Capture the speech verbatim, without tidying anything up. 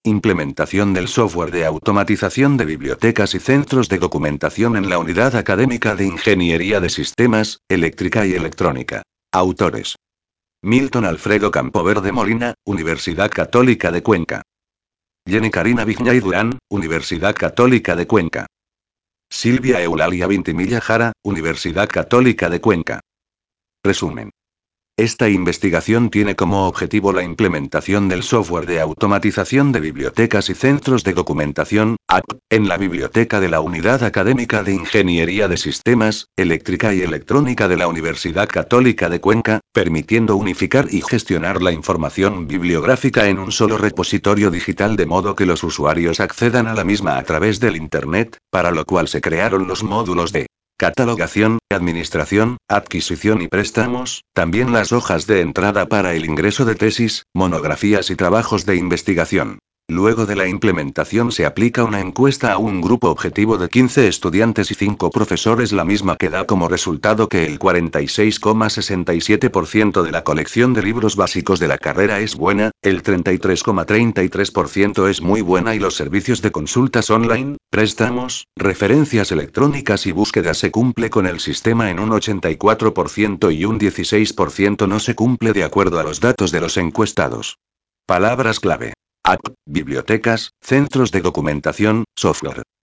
Implementación del software de automatización de bibliotecas y centros de documentación en la Unidad Académica de Ingeniería de Sistemas, Eléctrica y Electrónica. Autores: Milton Alfredo Campoverde Molina, Universidad Católica de Cuenca. Jenny Karina Viñay Durán, Universidad Católica de Cuenca. Silvia Eulalia Vintimilla Jara, Universidad Católica de Cuenca. Resumen. Esta investigación tiene como objetivo la implementación del software de automatización de bibliotecas y centros de documentación, A C, en la biblioteca de la Unidad Académica de Ingeniería de Sistemas, Eléctrica y Electrónica de la Universidad Católica de Cuenca, permitiendo unificar y gestionar la información bibliográfica en un solo repositorio digital de modo que los usuarios accedan a la misma a través del Internet, para lo cual se crearon los módulos de catalogación, administración, adquisición y préstamos, también las hojas de entrada para el ingreso de tesis, monografías y trabajos de investigación. Luego de la implementación se aplica una encuesta a un grupo objetivo de quince estudiantes y cinco profesores, la misma que da como resultado que el cuarenta y seis coma sesenta y siete por ciento de la colección de libros básicos de la carrera es buena, el treinta y tres coma treinta y tres por ciento es muy buena y los servicios de consultas online, préstamos, referencias electrónicas y búsqueda se cumple con el sistema en un ochenta y cuatro por ciento y un dieciséis por ciento no se cumple de acuerdo a los datos de los encuestados. Palabras clave: A C, bibliotecas, centros de documentación, software.